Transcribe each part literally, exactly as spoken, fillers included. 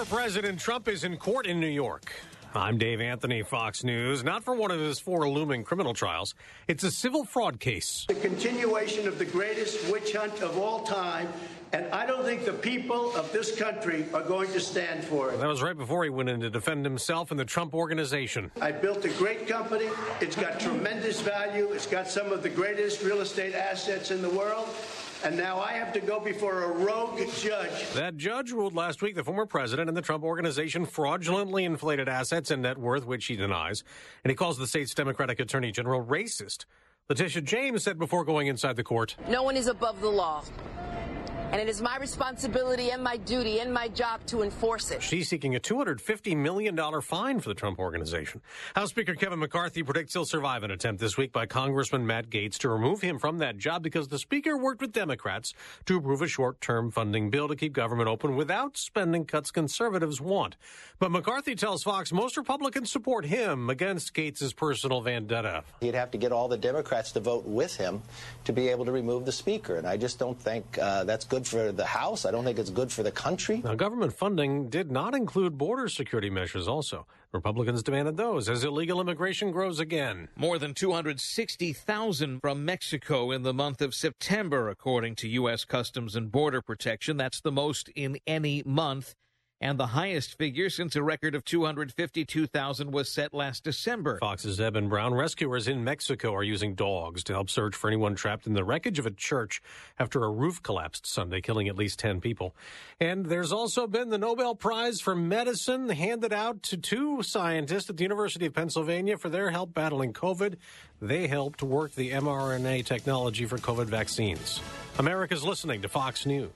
Former President Trump is in court in New York. I'm Dave Anthony, Fox News. Not for one of his four looming criminal trials. It's a civil fraud case. The continuation of the greatest witch hunt of all time, and I don't think the people of this country are going to stand for it. That was right before he went in to defend himself and the Trump Organization. I built a great company. It's got tremendous value. It's got some of the greatest real estate assets in the world. And now I have to go before a rogue judge. That judge ruled last week the former president and the Trump Organization fraudulently inflated assets and net worth, which he denies. And he calls the state's Democratic Attorney General racist. Letitia James said before going inside the court, "No one is above the law. And it is my responsibility and my duty and my job to enforce it." She's seeking a two hundred fifty million dollars fine for the Trump Organization. House Speaker Kevin McCarthy predicts he'll survive an attempt this week by Congressman Matt Gaetz to remove him from that job because the Speaker worked with Democrats to approve a short-term funding bill to keep government open without spending cuts conservatives want. But McCarthy tells Fox most Republicans support him against Gaetz's personal vendetta. He'd have to get all the Democrats to vote with him to be able to remove the Speaker, and I just don't think uh, that's good for the House. I don't think it's good for the country. Now, government funding did not include border security measures also. Republicans demanded those as illegal immigration grows again. More than two hundred sixty thousand from Mexico in the month of September, according to U S Customs and Border Protection. That's the most in any month, and the highest figure since a record of two hundred fifty-two thousand was set last December. Fox's Eben Brown. Rescuers in Mexico are using dogs to help search for anyone trapped in the wreckage of a church after a roof collapsed Sunday, killing at least ten people. And there's also been the Nobel Prize for Medicine handed out to two scientists at the University of Pennsylvania for their help battling COVID. They helped work the mRNA technology for COVID vaccines. America's listening to Fox News.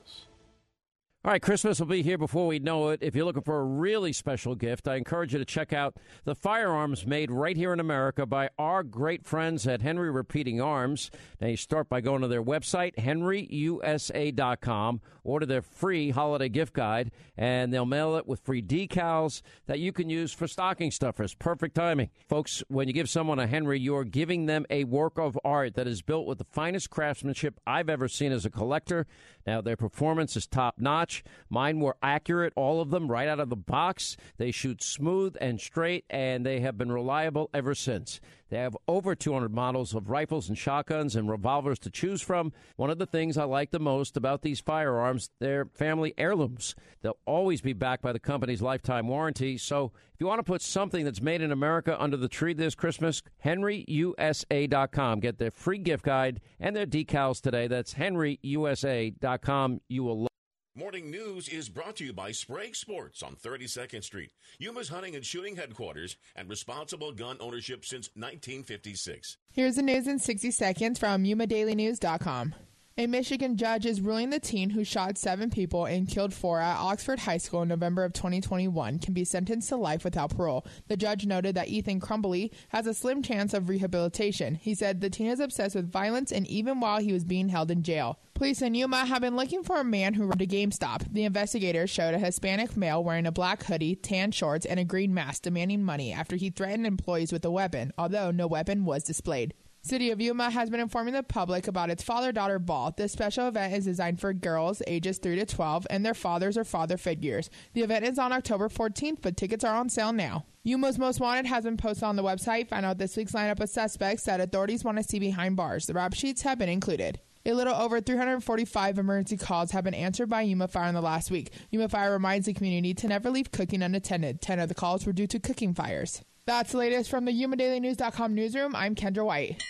All right, Christmas will be here before we know it. If you're looking for a really special gift, I encourage you to check out the firearms made right here in America by our great friends at Henry Repeating Arms. Now, you start by going to their website, henry u s a dot com, order their free holiday gift guide, and they'll mail it with free decals that you can use for stocking stuffers. Perfect timing. Folks, when you give someone a Henry, you're giving them a work of art that is built with the finest craftsmanship I've ever seen as a collector. Now, their performance is top-notch. Mine were accurate, all of them, right out of the box. They shoot smooth and straight, and they have been reliable ever since. They have over two hundred models of rifles and shotguns and revolvers to choose from. One of the things I like the most about these firearms, they're family heirlooms. They'll always be backed by the company's lifetime warranty. So if you want to put something that's made in America under the tree this Christmas, henry u s a dot com. Get their free gift guide and their decals today. That's henry u s a dot com. You will love Morning News is brought to you by Sprague Sports on thirty-second Street, Yuma's hunting and shooting headquarters, and responsible gun ownership since nineteen fifty-six. Here's the news in sixty seconds from yuma daily news dot com. A Michigan judge is ruling the teen who shot seven people and killed four at Oxford High School in November of twenty twenty-one can be sentenced to life without parole. The judge noted that Ethan Crumbley has a slim chance of rehabilitation. He said the teen is obsessed with violence, and even while he was being held in jail. Police in Yuma have been looking for a man who robbed a GameStop. The investigators showed a Hispanic male wearing a black hoodie, tan shorts, and a green mask demanding money after he threatened employees with a weapon, although no weapon was displayed. City of Yuma has been informing the public about its father-daughter ball. This special event is designed for girls ages three to twelve and their fathers or father figures. The event is on October fourteenth, but tickets are on sale now. Yuma's Most Wanted has been posted on the website. Find out this week's lineup of suspects that authorities want to see behind bars. The rap sheets have been included. A little over three hundred forty-five emergency calls have been answered by Yuma Fire in the last week. Yuma Fire reminds the community to never leave cooking unattended. Ten of the calls were due to cooking fires. That's the latest from the yuma daily news dot com newsroom. I'm Kendra White.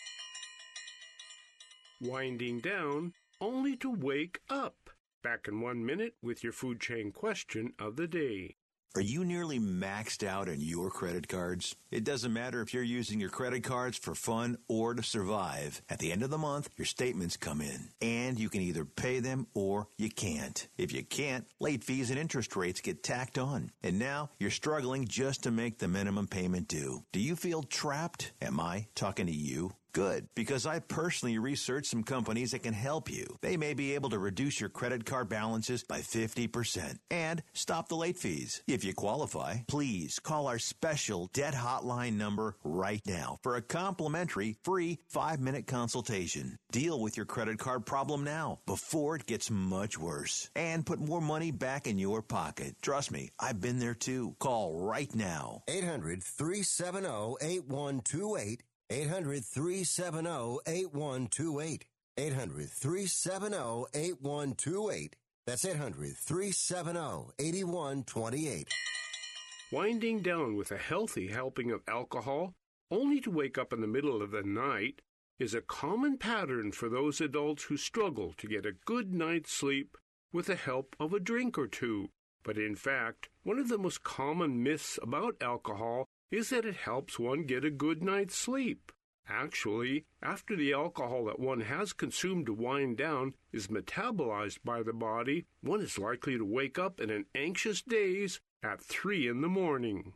Winding down, only to wake up. Back in one minute with your food chain question of the day. Are you nearly maxed out on your credit cards? It doesn't matter if you're using your credit cards for fun or to survive. At the end of the month, your statements come in, and you can either pay them or you can't. If you can't, late fees and interest rates get tacked on. And now you're struggling just to make the minimum payment due. Do you feel trapped? Am I talking to you? Good, because I personally researched some companies that can help you. They may be able to reduce your credit card balances by fifty percent and stop the late fees. If you qualify, please call our special debt hotline number right now for a complimentary free five-minute consultation. Deal with your credit card problem now before it gets much worse and put more money back in your pocket. Trust me, I've been there too. Call right now. eight hundred, three seven zero, eight one two eight. eight hundred, three seven zero, eight one two eight. eight hundred, three seven zero, eight one two eight. That's eight hundred, three seven zero, eight one two eight. Winding down with a healthy helping of alcohol, only to wake up in the middle of the night, is a common pattern for those adults who struggle to get a good night's sleep with the help of a drink or two. But in fact, one of the most common myths about alcohol is that it helps one get a good night's sleep. Actually, after the alcohol that one has consumed to wind down is metabolized by the body, one is likely to wake up in an anxious daze at three in the morning.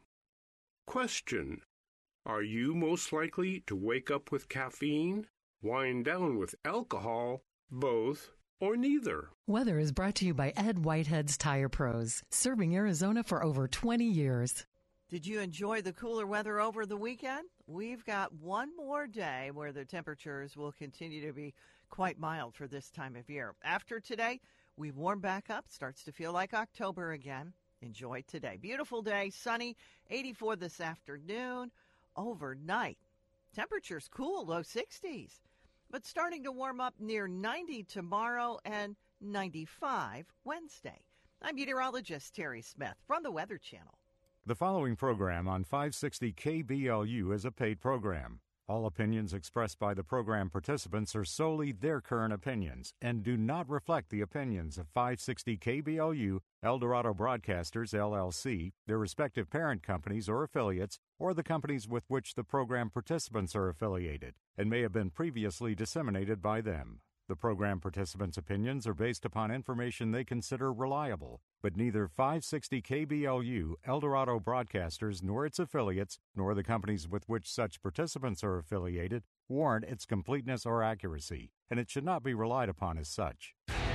Question: are you most likely to wake up with caffeine, wind down with alcohol, both, or neither? Weather is brought to you by Ed Whitehead's Tire Pros, serving Arizona for over twenty years. Did you enjoy the cooler weather over the weekend? We've got one more day where the temperatures will continue to be quite mild for this time of year. After today, we warm back up, starts to feel like October again. Enjoy today. Beautiful day, sunny, eighty-four this afternoon. Overnight, temperatures cool, low sixties, but starting to warm up near ninety tomorrow and ninety-five Wednesday. I'm meteorologist Terry Smith from the Weather Channel. The following program on five sixty K B L U is a paid program. All opinions expressed by the program participants are solely their current opinions and do not reflect the opinions of five sixty K B L U, El Dorado Broadcasters, L L C, their respective parent companies or affiliates, or the companies with which the program participants are affiliated, and may have been previously disseminated by them. The program participants' opinions are based upon information they consider reliable, but neither five sixty K B L U, El Dorado Broadcasters, nor its affiliates, nor the companies with which such participants are affiliated, warrant its completeness or accuracy, and it should not be relied upon as such.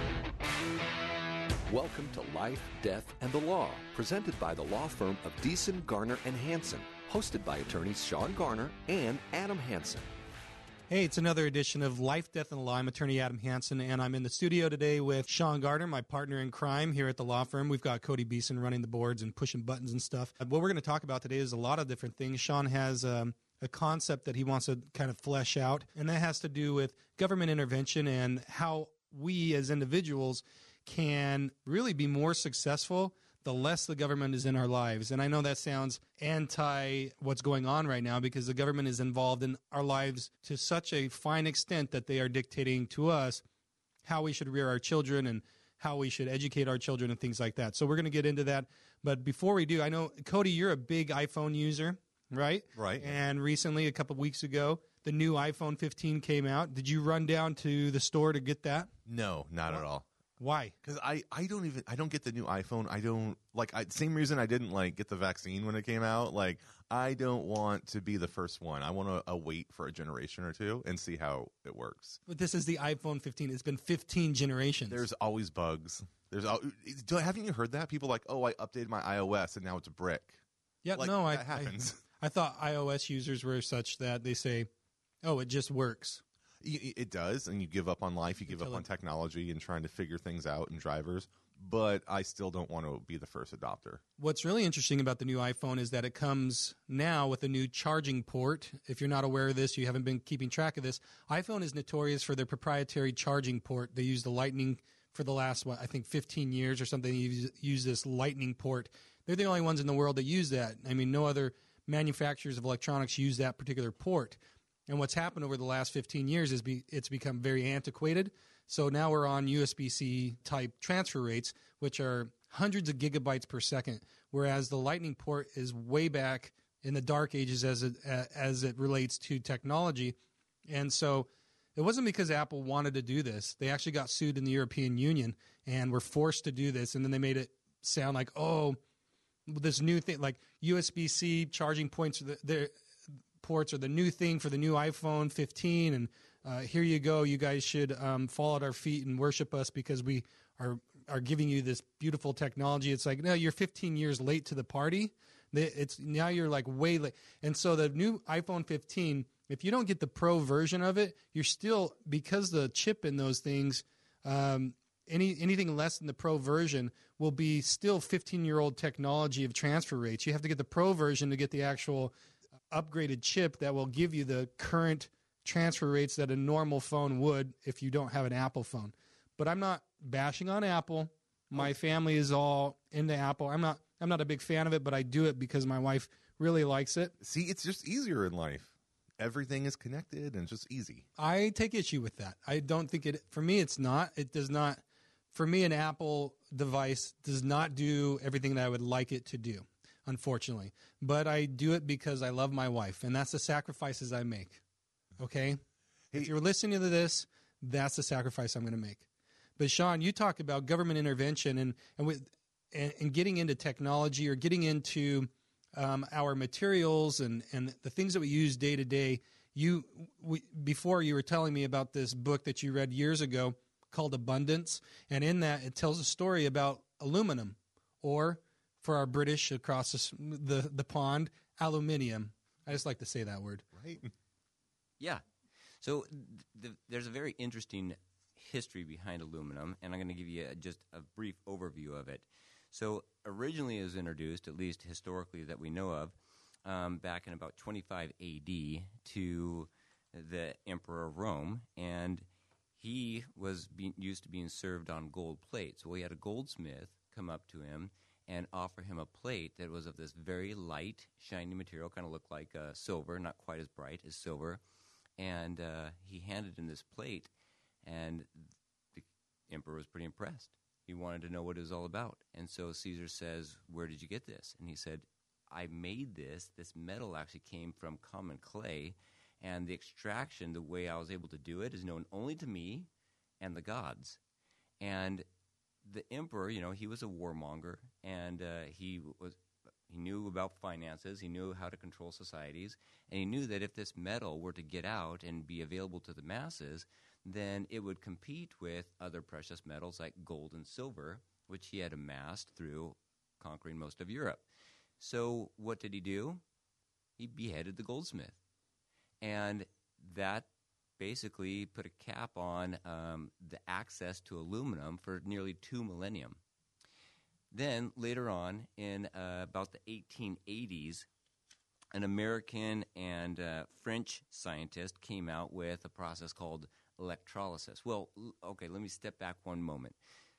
Welcome to Life, Death, and the Law, presented by the law firm of Deason, Garner, and Hansen, hosted by attorneys Sean Garner and Adam Hansen. Hey, it's another edition of Life, Death, and the Law. I'm attorney Adam Hansen, and I'm in the studio today with Sean Gardner, my partner in crime here at the law firm. We've got Cody Beeson running the boards and pushing buttons and stuff. What we're going to talk about today is a lot of different things. Sean has um, a concept that he wants to kind of flesh out, and that has to do with government intervention and how we as individuals can really be more successful the less the government is in our lives. And I know that sounds anti what's going on right now because the government is involved in our lives to such a fine extent that they are dictating to us how we should rear our children and how we should educate our children and things like that. So we're going to get into that. But before we do, I know, Cody, you're a big iPhone user, right? Right. And recently, a couple of weeks ago, the new iPhone fifteen came out. Did you run down to the store to get that? No, not at all. Why? Because I, I don't even I don't get the new iPhone. I don't like I, same reason I didn't like get the vaccine when it came out. Like I don't want to be the first one. I want to uh, wait for a generation or two and see how it works. But this is the iPhone fifteen. It's been fifteen generations. There's always bugs. There's al- do, haven't you heard that? People are like, oh, I updated my iOS and now it's a brick. Yeah, like, no, that I, happens. I I thought iOS users were such that they say, oh, it just works. It does, and you give up on life, you give up on technology and trying to figure things out and drivers, but I still don't want to be the first adopter. What's really interesting about the new iPhone is that it comes now with a new charging port. If you're not aware of this, you haven't been keeping track of this, iPhone is notorious for their proprietary charging port. They use the Lightning for the last, what, I think fifteen years or something. They use, use this Lightning port. They're the only ones in the world that use that. I mean, no other manufacturers of electronics use that particular port. And what's happened over the last fifteen years is be, it's become very antiquated. So now we're on U S B C type transfer rates, which are hundreds of gigabytes per second, whereas the Lightning port is way back in the dark ages as it, as it relates to technology. And so it wasn't because Apple wanted to do this. They actually got sued in the European Union and were forced to do this. And then they made it sound like, oh, this new thing, like U S B C charging points, they're ports are the new thing for the new iPhone fifteen, and uh, here you go. You guys should um, fall at our feet and worship us because we are are giving you this beautiful technology. It's like, no, you're fifteen years late to the party. It's now you're like way late. And so the new iPhone fifteen, if you don't get the Pro version of it, you're still, because the chip in those things, um, any anything less than the Pro version will be still fifteen-year-old technology of transfer rates. You have to get the Pro version to get the actual upgraded chip that will give you the current transfer rates that a normal phone would if you don't have an Apple phone. But I'm not bashing on Apple. My family is all into Apple. I'm not I'm not a big fan of it, but I do it because my wife really likes it. See, it's just easier in life. Everything is connected and it's just easy. I take issue with that. I don't think it, for me, it's not. It does not, for me, an Apple device does not do everything that I would like it to do, unfortunately. But I do it because I love my wife, and that's the sacrifices I make. Okay? Hey. If you're listening to this, that's the sacrifice I'm going to make. But Sean, you talk about government intervention and and, with, and, and getting into technology or getting into um, our materials and, and the things that we use day to day. You we, before you were telling me about this book that you read years ago called Abundance, and in that it tells a story about aluminum, or for our British across the the, the pond, aluminium. I just like to say that word. Right. Yeah. So th- there's a very interesting history behind aluminum, and I'm going to give you a, just a brief overview of it. So originally it was introduced, at least historically that we know of, um, back in about twenty-five A D to the Emperor of Rome, and he was being, used to being served on gold plates. So he had a goldsmith come up to him and offer him a plate that was of this very light, shiny material, kind of looked like uh, silver, not quite as bright as silver, and uh, he handed him this plate. And the emperor was pretty impressed. He wanted to know what it was all about. And so Caesar says, where did you get this? And he said, I made this. This metal actually came from common clay. And the extraction, the way I was able to do it, is known only to me and the gods. And the emperor, you know, he was a warmonger. And uh, he was he knew about finances. He knew how to control societies. And he knew that if this metal were to get out and be available to the masses, then it would compete with other precious metals like gold and silver, which he had amassed through conquering most of Europe. So what did he do? He beheaded the goldsmith. And that basically put a cap on um, the access to aluminum for nearly two millennium. Then later on, in uh, about the eighteen eighties, an American and uh, French scientist came out with a process called electrolysis. Well, okay, let me step back one moment.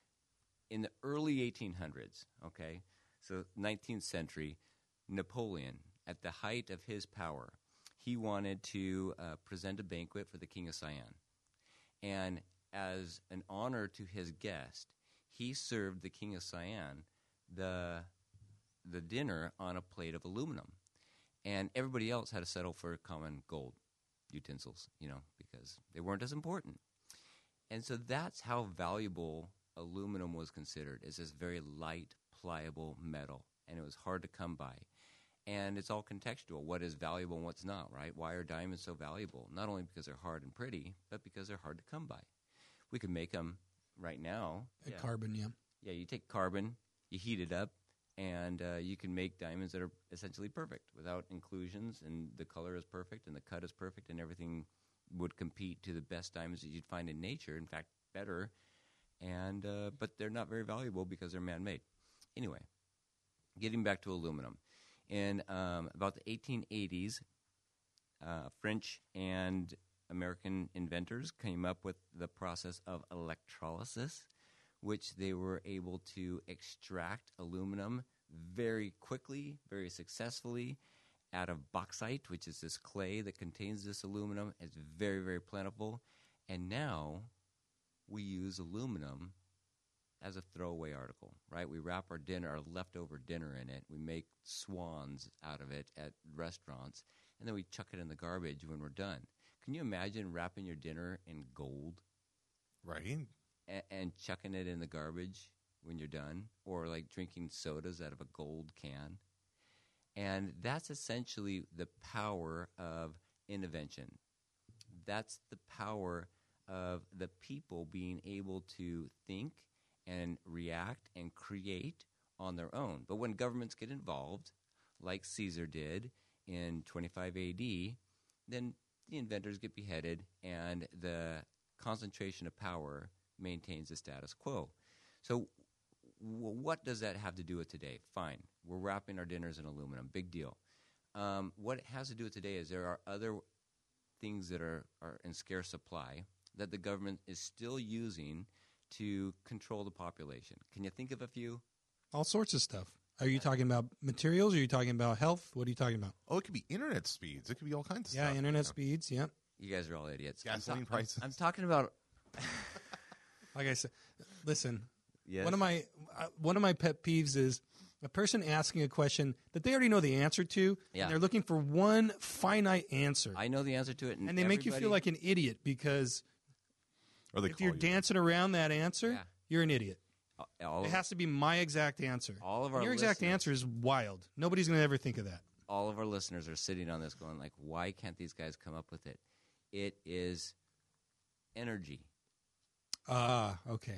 In the early eighteen hundreds, okay, so nineteenth century, Napoleon, at the height of his power, he wanted to uh, present a banquet for the King of Siam. And as an honor to his guest, he served the King of Siam the, the dinner on a plate of aluminum. And everybody else had to settle for common gold utensils, you know, because they weren't as important. And so that's how valuable aluminum was considered, as this very light, pliable metal, and it was hard to come by. And it's all contextual, what is valuable and what's not, right? Why are diamonds so valuable? Not only because they're hard and pretty, but because they're hard to come by. We could make them right now. A yeah. Carbon, yeah. Yeah, you take carbon, you heat it up, and uh, you can make diamonds that are essentially perfect without inclusions, and the color is perfect, and the cut is perfect, and everything would compete to the best diamonds that you'd find in nature, in fact, better. And uh, but they're not very valuable because they're man-made. Anyway, getting back to aluminum. In um, about the eighteen eighties, uh, French and American inventors came up with the process of electrolysis, which they were able to extract aluminum very quickly, very successfully out of bauxite, which is this clay that contains this aluminum. It's very, very plentiful. And now we use aluminum as a throwaway article, right? We wrap our dinner, our leftover dinner in it. We make swans out of it at restaurants, and then we chuck it in the garbage when we're done. Can you imagine wrapping your dinner in gold? Right. And, and chucking it in the garbage when you're done? Or like drinking sodas out of a gold can? And that's essentially the power of intervention. That's the power of the people being able to think and react and create on their own. But when governments get involved, like Caesar did in twenty-five A D, then the inventors get beheaded and the concentration of power maintains the status quo. So w- what does that have to do with today? Fine. We're wrapping our dinners in aluminum. Big deal. Um, what it has to do with today is there are other things that are, are in scarce supply that the government is still using to control the population. Can you think of a few? All sorts of stuff. Are you talking about materials? Are you talking about health? What are you talking about? Oh, it could be internet speeds. It could be all kinds of yeah, stuff. Yeah, internet you know? speeds, yeah. You guys are all idiots. Gasoline I'm ta- prices. I'm, I'm talking about... Like I said, listen, yes? one of my uh, one of my pet peeves is a person asking a question that they already know the answer to, Yeah. and they're looking for one finite answer. I know the answer to it. And, and they make you feel everybody- like an idiot because Or they if call you're you. dancing around that answer, Yeah. you're an idiot. all, It has to be my exact answer. all of our Your exact listeners- answer is wild. Nobody's going to ever think of that. all of our listeners are sitting on this going like, why can't these guys come up with it? It is energy. Ah, okay.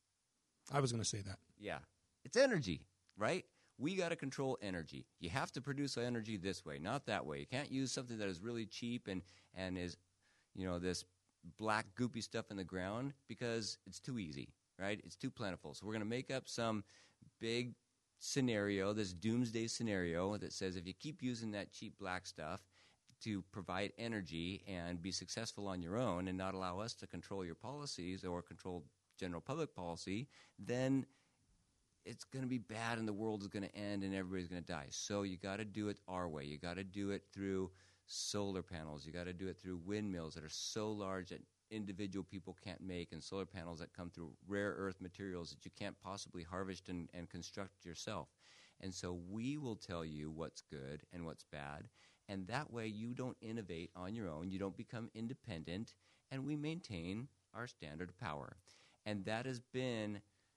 I was going to say that. Yeah. It's energy, right? We got to control energy. You have to produce energy this way, not that way. You can't use something that is really cheap and, and is, you know, this black goopy stuff in the ground because it's too easy, right? It's too plentiful. So we're going to make up some big scenario, this doomsday scenario that says if you keep using that cheap black stuff to provide energy and be successful on your own and not allow us to control your policies or control general public policy, then it's going to be bad and the world is going to end and everybody's going to die. So you got to do it our way. You got to do it through solar panels. You got to do it through windmills that are so large that individual people can't make, and solar panels that come through rare earth materials that you can't possibly harvest and, and construct yourself. And so we will tell you what's good and what's bad, and that way you don't innovate on your own, you don't become independent, and we maintain our standard of power. And that has been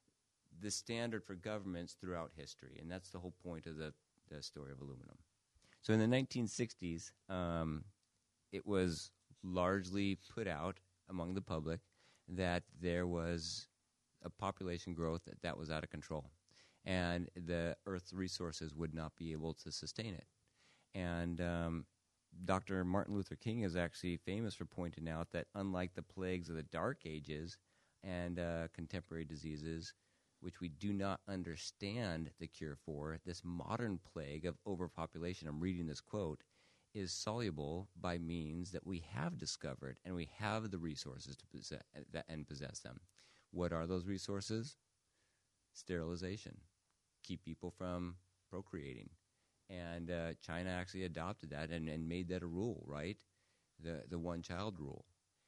the standard for governments throughout history, and that's the whole point of the, the story of aluminum. So in the nineteen sixties, um, it was largely put out among the public that there was a population growth that, that was out of control, and the Earth's resources would not be able to sustain it. And um, Doctor Martin Luther King is actually famous for pointing out that unlike the plagues of the Dark Ages and uh, contemporary diseases, which we do not understand the cure for, this modern plague of overpopulation, I'm reading this quote, is soluble by means that we have discovered and we have the resources to possess and possess them. What are those resources? Sterilization. Keep people from procreating. And uh, China actually adopted that and, and made that a rule, right? The the one-child rule.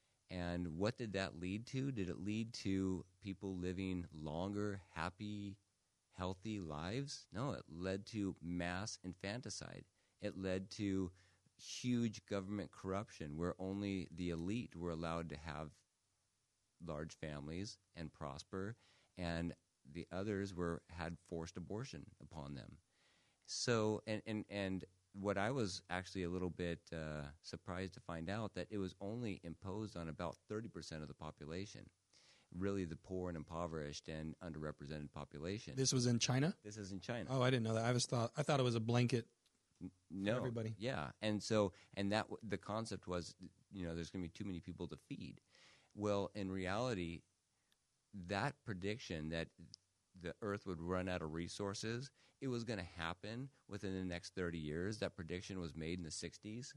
And what did that lead to? Did it lead to people living longer, happy, healthy lives? No, it led to mass infanticide. It led to huge government corruption where only the elite were allowed to have large families and prosper, and the others were had forced abortion upon them. So, and, and, and what I was actually a little bit uh, surprised to find out that it was only imposed on about thirty percent of the population, really the poor and impoverished and underrepresented population. This was in China? This is in China. Oh, I didn't know that. I was thought I thought it was a blanket No, for everybody. Yeah, and so and that w- the concept was, you know, there's going to be too many people to feed. Well, in reality, that prediction that the Earth would run out of resources, it was going to happen within the next thirty years. That prediction was made in the sixties.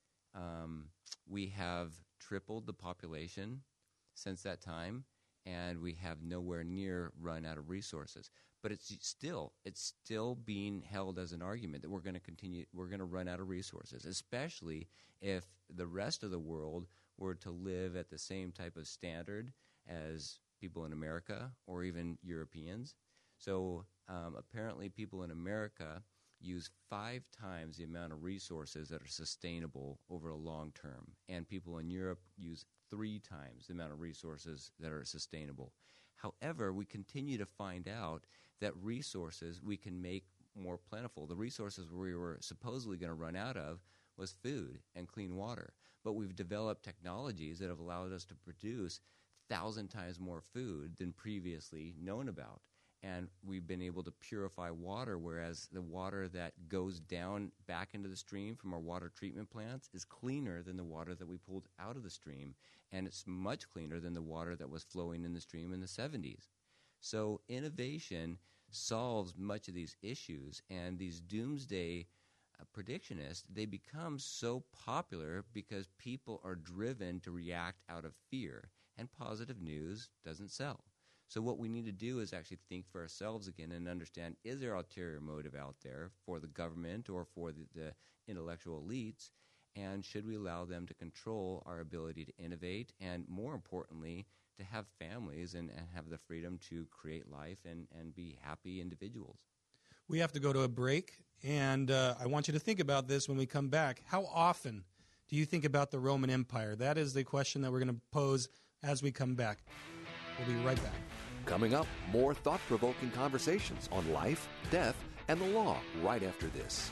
Um, we have tripled the population since that time, and we have nowhere near run out of resources. But it's still it's still being held as an argument that we're going to continue, we're going to run out of resources, especially if the rest of the world were to live at the same type of standard as people in America or even Europeans. So um, apparently people in America use five times the amount of resources that are sustainable over a long term, and people in Europe use three times the amount of resources that are sustainable. However, we continue to find out that resources we can make more plentiful. The resources we were supposedly going to run out of was food and clean water. But we've developed technologies that have allowed us to produce a thousand times more food than previously known about. And we've been able to purify water, whereas the water that goes down back into the stream from our water treatment plants is cleaner than the water that we pulled out of the stream. And it's much cleaner than the water that was flowing in the stream in the seventies. So innovation solves much of these issues, and these doomsday uh, predictionists, they become so popular because people are driven to react out of fear, and positive news doesn't sell. So what we need to do is actually think for ourselves again and understand, is there ulterior motive out there for the government or for the, the intellectual elites, and should we allow them to control our ability to innovate and, more importantly, to have families and, and have the freedom to create life and, and be happy individuals? We have to go to a break, and uh, I want you to think about this when we come back. How often do you think about the Roman Empire? That is the question that we're going to pose as we come back. We'll be right back. Coming up, more thought-provoking conversations on life, death, and the law right after this.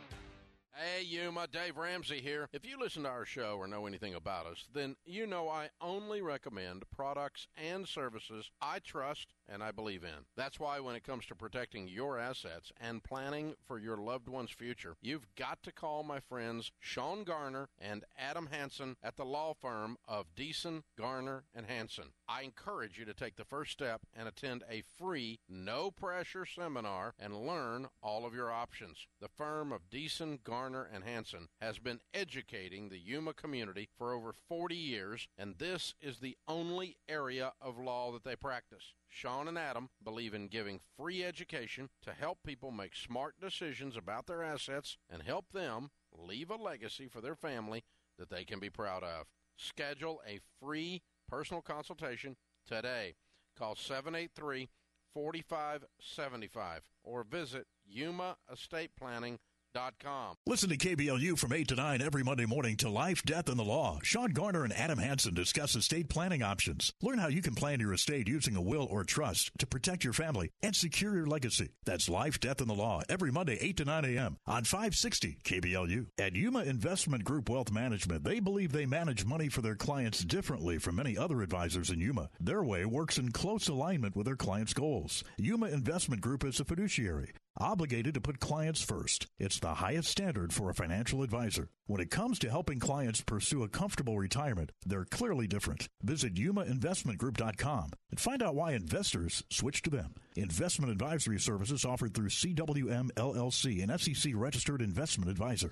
Hey, Yuma, Dave Ramsey here. If you listen to our show or know anything about us, then you know I only recommend products and services I trust and I believe in. That's why when it comes to protecting your assets and planning for your loved one's future, you've got to call my friends Sean Garner and Adam Hansen at the law firm of Deason, Garner, and Hansen. I encourage you to take the first step and attend a free, no-pressure seminar and learn all of your options. The firm of Deason, Garner, and Hansen has been educating the Yuma community for over forty years, and this is the only area of law that they practice. Sean and Adam believe in giving free education to help people make smart decisions about their assets and help them leave a legacy for their family that they can be proud of. Schedule a free personal consultation today. Call seven eight three, four five seven five or visit Yuma Estate Planning dot com. Listen to K B L U from eight to nine every Monday morning to Life, Death, and the Law. Sean Garner and Adam Hansen discuss estate planning options. Learn how you can plan your estate using a will or trust to protect your family and secure your legacy. That's Life, Death, and the Law every Monday, eight to nine a.m. on five sixty K B L U. At Yuma Investment Group Wealth Management, they believe they manage money for their clients differently from many other advisors in Yuma. Their way works in close alignment with their clients' goals. Yuma Investment Group is a fiduciary, obligated to put clients first. It's the highest standard for a financial advisor. When it comes to helping clients pursue a comfortable retirement, they're clearly different. Visit Yuma Investment Group dot com and find out why investors switch to them. Investment advisory services offered through C W M L L C, an S E C-registered investment advisor.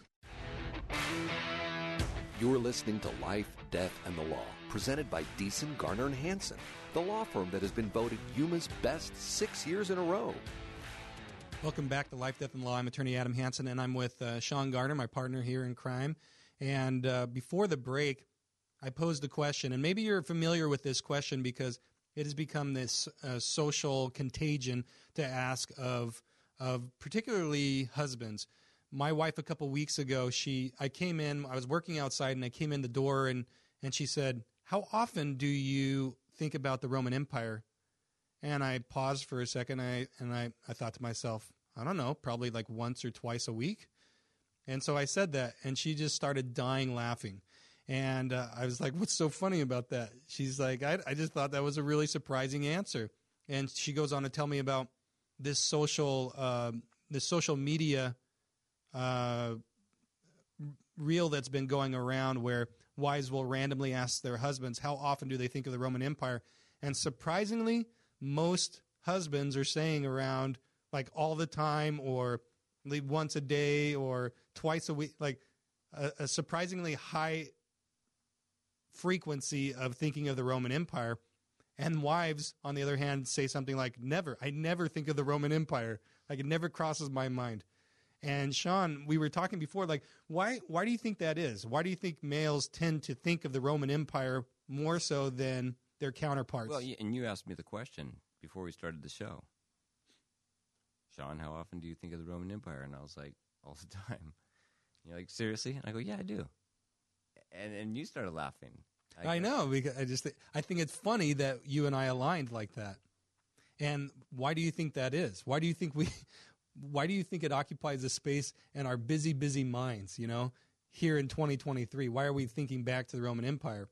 You're listening to Life, Death, and the Law, presented by Deason, Garner, and Hansen, the law firm that has been voted Yuma's best six years in a row. Welcome back to Life, Death, and Law. I'm attorney Adam Hansen, and I'm with uh, Sean Garner, my partner here in crime. And uh, before the break, I posed a question, and maybe you're familiar with this question because it has become this uh, social contagion to ask of of particularly husbands. My wife, a couple weeks ago, she I came in, I was working outside, and I came in the door, and, and she said, "How often do you think about the Roman Empire?" And I paused for a second, I, and I, I thought to myself, I don't know, probably like once or twice a week. And so I said that, and she just started dying laughing. And uh, I was like, what's so funny about that? She's like, I, I just thought that was a really surprising answer. And she goes on to tell me about this social, uh, this social media uh, reel that's been going around where wives will randomly ask their husbands, how often do they think of the Roman Empire? And surprisingly, most husbands are saying around like all the time or once a day or twice a week, like a, a surprisingly high frequency of thinking of the Roman Empire. And wives, on the other hand, say something like, never, I never think of the Roman Empire. Like it never crosses my mind. And Sean, we were talking before, like, why, why do you think that is? Why do you think males tend to think of the Roman Empire more so than their counterparts? Well, and you asked me the question before we started the show. Sean, how often do you think of the Roman Empire? And I was like, all the time. You're like, seriously? And I go, yeah, I do. And and you started laughing. I, I know, because I just th- I think it's funny that you and I aligned like that. And why do you think that is? Why do you think we why do you think it occupies a space in our busy, busy minds, you know, here in twenty twenty-three? Why are we thinking back to the Roman Empire?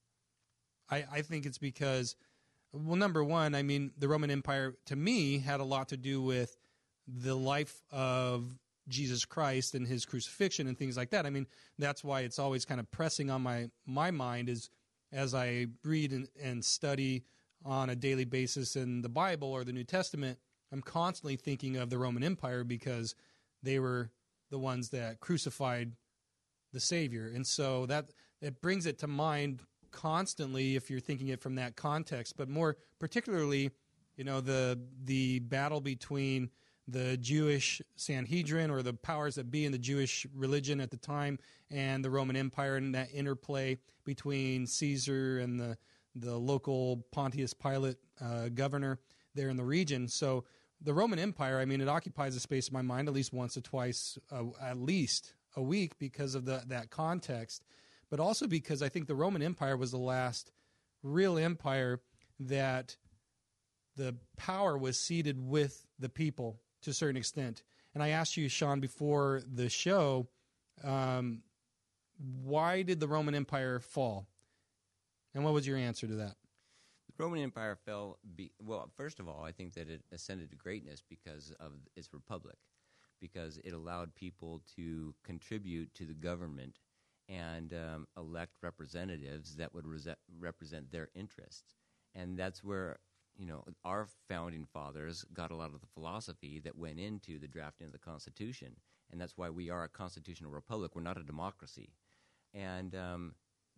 I, I think it's because, well, number one, I mean, the Roman Empire, to me, had a lot to do with the life of Jesus Christ and his crucifixion and things like that. I mean, that's why it's always kind of pressing on my, my mind is as I read and, and study on a daily basis in the Bible or the New Testament, I'm constantly thinking of the Roman Empire because they were the ones that crucified the Savior. And so that it brings it to mind constantly if you're thinking it from that context, but more particularly, you know, the the battle between the Jewish Sanhedrin or the powers that be in the Jewish religion at the time and the Roman Empire, and that interplay between Caesar and the the local Pontius Pilate uh, governor there in the region. So the Roman Empire, I mean, it occupies a space in my mind at least once or twice, uh, at least a week because of the that context, but also because I think the Roman Empire was the last real empire that the power was seated with the people to a certain extent. And I asked you, Sean, before the show, um, why did the Roman Empire fall? And what was your answer to that? The Roman Empire fell, be, well, first of all, I think that it ascended to greatness because of its republic, because it allowed people to contribute to the government and um, elect representatives that would rese- represent their interests. And that's where, you know, our founding fathers got a lot of the philosophy that went into the drafting of the Constitution. And that's why we are a constitutional republic. We're not a democracy. And um,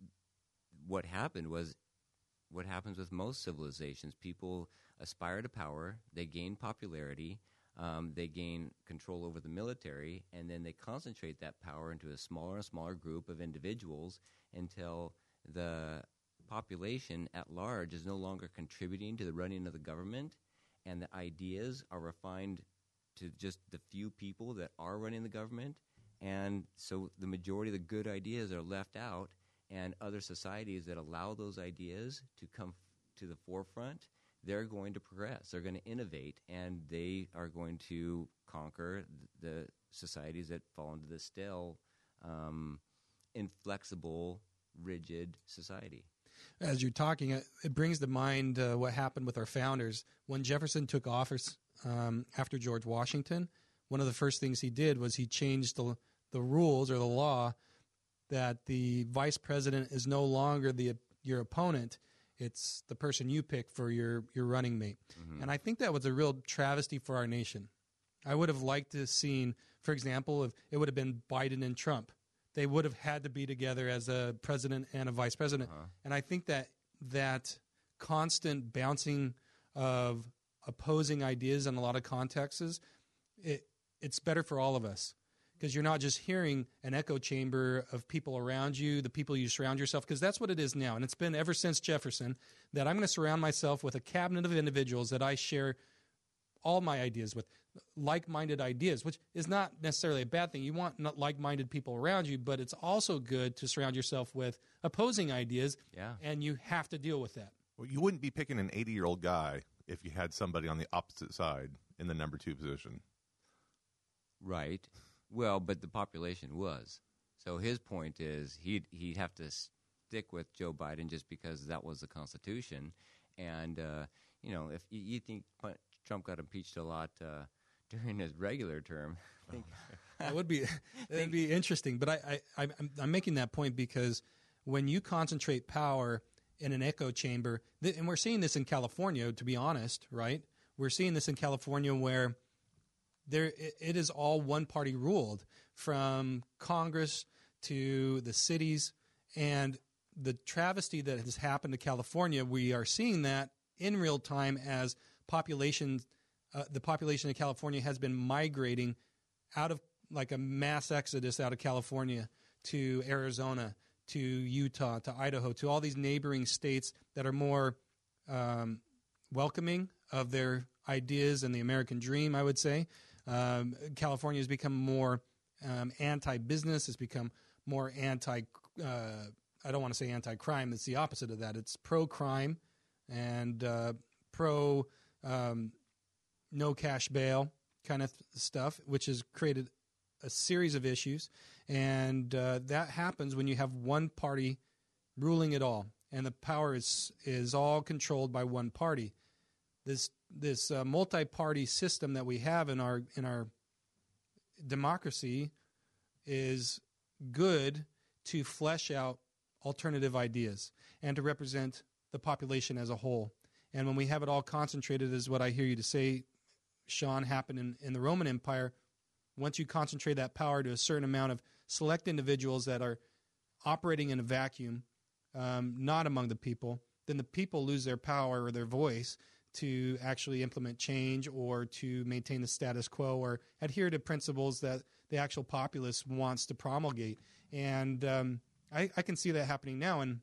what happened was what happens with most civilizations. People aspire to power, they gain popularity, um, they gain control over the military, and then they concentrate that power into a smaller and smaller group of individuals until the population at large is no longer contributing to the running of the government, and the ideas are refined to just the few people that are running the government, and so the majority of the good ideas are left out, and other societies that allow those ideas to come to the forefront, they're going to progress, they're going to innovate, and they are going to conquer the societies that fall into the stale, um, inflexible, rigid society. As you're talking, it brings to mind uh, what happened with our founders. When Jefferson took office um, after George Washington, one of the first things he did was he changed the the rules or the law that the vice president is no longer the your opponent. It's the person you pick for your, your running mate. Mm-hmm. And I think that was a real travesty for our nation. I would have liked to have seen, for example, if it would have been Biden and Trump. They would have had to be together as a president and a vice president. Uh-huh. And I think that that constant bouncing of opposing ideas in a lot of contexts, it, it's better for all of us. Because you're not just hearing an echo chamber of people around you, the people you surround yourself, because that's what it is now. And it's been ever since Jefferson that I'm going to surround myself with a cabinet of individuals that I share all my ideas with, like-minded ideas, which is not necessarily a bad thing. You want not like-minded people around you, but it's also good to surround yourself with opposing ideas, yeah. and you have to deal with that. Well, you wouldn't be picking an eighty-year-old guy if you had somebody on the opposite side in the number two position. Right. Well, but the population was. So his point is he'd, he'd have to stick with Joe Biden just because that was the Constitution. And, uh, you know, if you, you think Trump got impeached a lot uh, during his regular term, I think that would be that would be interesting. But I, I, I'm, I'm making that point because when you concentrate power in an echo chamber, th- and we're seeing this in California, to be honest, right? We're seeing this in California where There, it is all one-party ruled, from Congress to the cities, and the travesty that has happened to California, we are seeing that in real time as population, uh, the population of California has been migrating out of, like a mass exodus out of California to Arizona, to Utah, to Idaho, to all these neighboring states that are more um, welcoming of their ideas and the American dream, I would say. Um, California has become more um, anti-business. It's become more anti, uh, I don't want to say anti-crime. It's the opposite of that. It's pro-crime and uh, pro um, no cash bail, kind of stuff, which has created a series of issues. And uh, that happens when you have one party ruling it all, and the power is is all controlled by one party. This this uh, multi-party system that we have in our in our democracy is good to flesh out alternative ideas and to represent the population as a whole. And when we have it all concentrated, is what I hear you to say, Sean, happened in, in the Roman Empire. Once you concentrate that power to a certain amount of select individuals that are operating in a vacuum, um, not among the people, then the people lose their power or their voice to actually implement change or to maintain the status quo or adhere to principles that the actual populace wants to promulgate. And um, I, I can see that happening now. And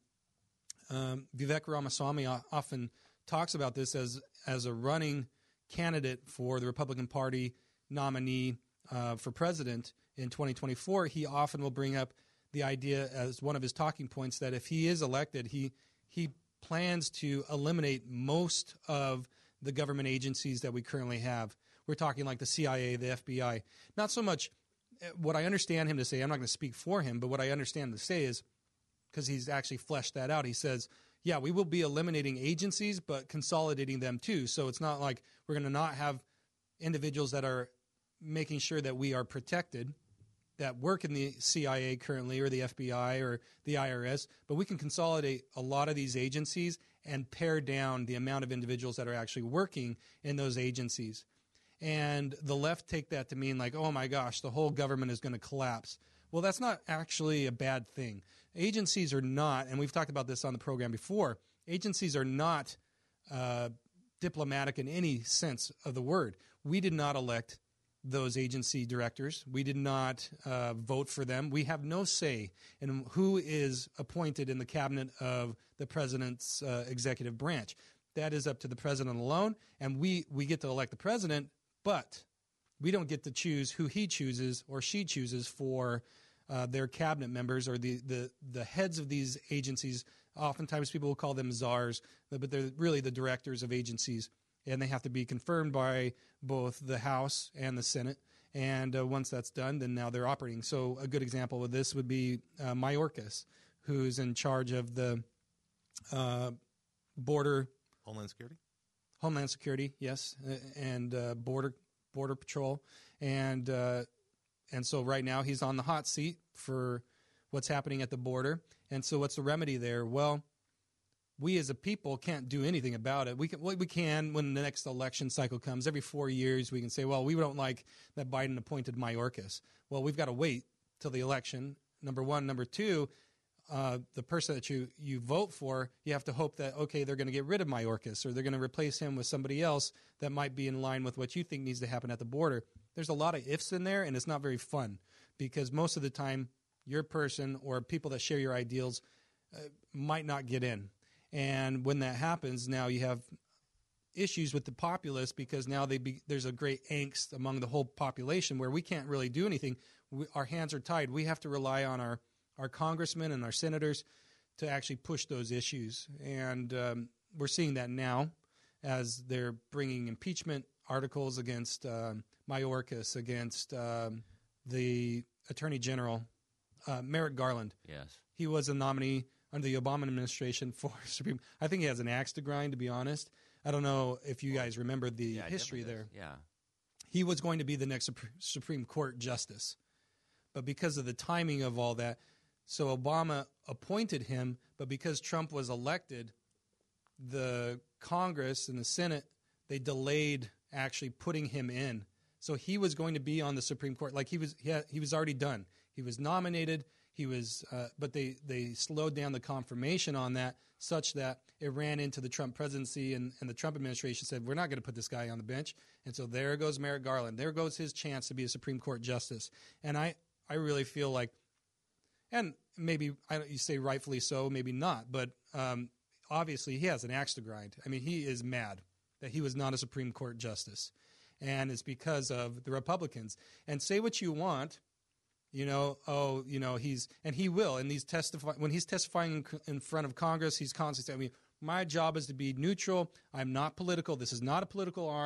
um, Vivek Ramaswamy often talks about this as, as a running candidate for the Republican Party nominee uh, for president in twenty twenty-four. He often will bring up the idea as one of his talking points that if he is elected, he he plans to eliminate most of the government agencies that we currently have. We're talking like the C I A, the F B I. Not so much what I understand him to say, I'm not going to speak for him, but what I understand him to say is, because he's actually fleshed that out, he says, yeah, we will be eliminating agencies, but consolidating them too. So it's not like we're going to not have individuals that are making sure that we are protected, that work in the C I A currently or the F B I or the I R S, but we can consolidate a lot of these agencies and pare down the amount of individuals that are actually working in those agencies. And the left take that to mean like, oh my gosh, the whole government is going to collapse. Well, that's not actually a bad thing. Agencies are not, and we've talked about this on the program before, agencies are not uh, diplomatic in any sense of the word. We did not elect those agency directors. We did not uh, vote for them. We have no say in who is appointed in the cabinet of the president's uh, executive branch. That is up to the president alone, and we, we get to elect the president, but we don't get to choose who he chooses or she chooses for uh, their cabinet members or the, the, the heads of these agencies. Oftentimes people will call them czars, but they're really the directors of agencies. And they have to be confirmed by both the House and the Senate. And uh, once that's done, then now they're operating. So a good example of this would be uh, Mayorkas, who's in charge of the uh, border... Homeland Security? Homeland Security, yes, and uh, border border patrol. And, uh, and so right now he's on the hot seat for what's happening at the border. And so what's the remedy there? Well, we as a people can't do anything about it. We can, we can when the next election cycle comes. Every four years we can say, well, we don't like that Biden appointed Mayorkas. Well, we've got to wait till the election, number one. Number two, uh, the person that you, you vote for, you have to hope that, okay, they're going to get rid of Mayorkas or they're going to replace him with somebody else that might be in line with what you think needs to happen at the border. There's a lot of ifs in there, and it's not very fun because most of the time your person or people that share your ideals uh, might not get in. And when that happens, now you have issues with the populace because now they be, there's a great angst among the whole population where we can't really do anything. We, our hands are tied. We have to rely on our, our congressmen and our senators to actually push those issues. And um, we're seeing that now as they're bringing impeachment articles against um, Mayorkas, against um, the Attorney General, uh, Merrick Garland. Yes. He was a nominee under the Obama administration for Supreme. I think he has an axe to grind, to be honest. I don't know if you guys remember the yeah, history there. Yeah. He was going to be the next Supreme Court justice. But because of the timing of all that, so Obama appointed him, but because Trump was elected, the Congress and the Senate, they delayed actually putting him in. So he was going to be on the Supreme Court. Like he was he, had, he was already done. He was nominated. He was, uh, but they, they slowed down the confirmation on that such that it ran into the Trump presidency and, and the Trump administration said, we're not going to put this guy on the bench. And so there goes Merrick Garland. There goes his chance to be a Supreme Court justice. And I, I really feel like, and maybe I don't, you say rightfully so, maybe not, but um, obviously he has an axe to grind. I mean, he is mad that he was not a Supreme Court justice. And it's because of the Republicans. And say what you want. You know, oh, you know, he's, and he will, and he's testify when he's testifying in, in front of Congress, he's constantly saying, I mean, my job is to be neutral. I'm not political. This is not a political arm.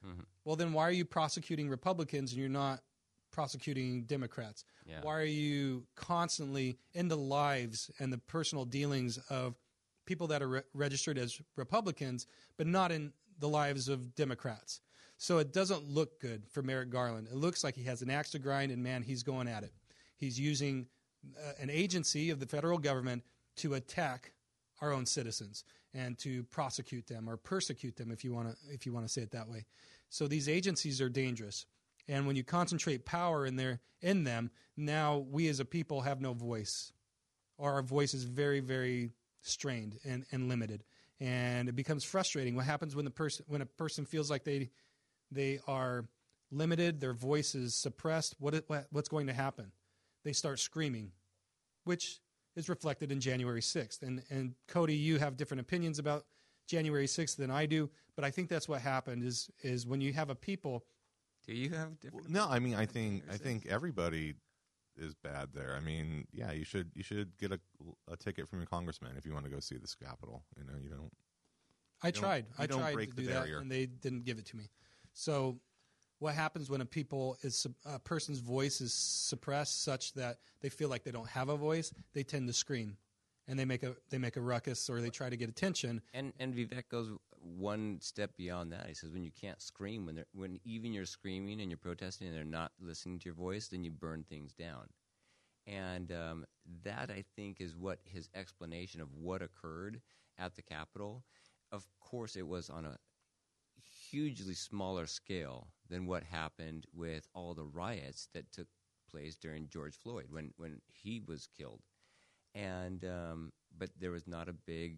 Mm-hmm. Well, then why are you prosecuting Republicans and you're not prosecuting Democrats? Yeah. Why are you constantly in the lives and the personal dealings of people that are re- registered as Republicans, but not in the lives of Democrats? So it doesn't look good for Merrick Garland. It looks like he has an axe to grind, and, man, he's going at it. He's using uh, an agency of the federal government to attack our own citizens and to prosecute them or persecute them, if you want to if you want to say it that way. So these agencies are dangerous. And when you concentrate power in their in them, now we as a people have no voice. Or our voice is very, very strained and, and limited. And it becomes frustrating. What happens when the person when a person feels like they they are limited, their voice is suppressed? What, it, what what's going to happen? They start screaming, which is reflected in January sixth. And and Cody, you have different opinions about January sixth than I do, but I think that's what happened is is when you have a people. Do you have different? No, I mean I think I think everybody is bad there. I mean, yeah, you should you should get a, a ticket from your congressman if you want to go see this Capitol. You know, you don't. I you don't, tried. I don't tried break to the do that, barrier. and they didn't give it to me. So, what happens when a people is a person's voice is suppressed such that they feel like they don't have a voice? They tend to scream, and they make a they make a ruckus or they try to get attention. And and Vivek goes one step beyond that. He says when you can't scream, when they're, when even you're screaming and you're protesting and they're not listening to your voice, then you burn things down. And um, that, I think, is what his explanation of what occurred at the Capitol. Of course, it was on a hugely smaller scale than what happened with all the riots that took place during George Floyd when, when he was killed. And um, but there was not a big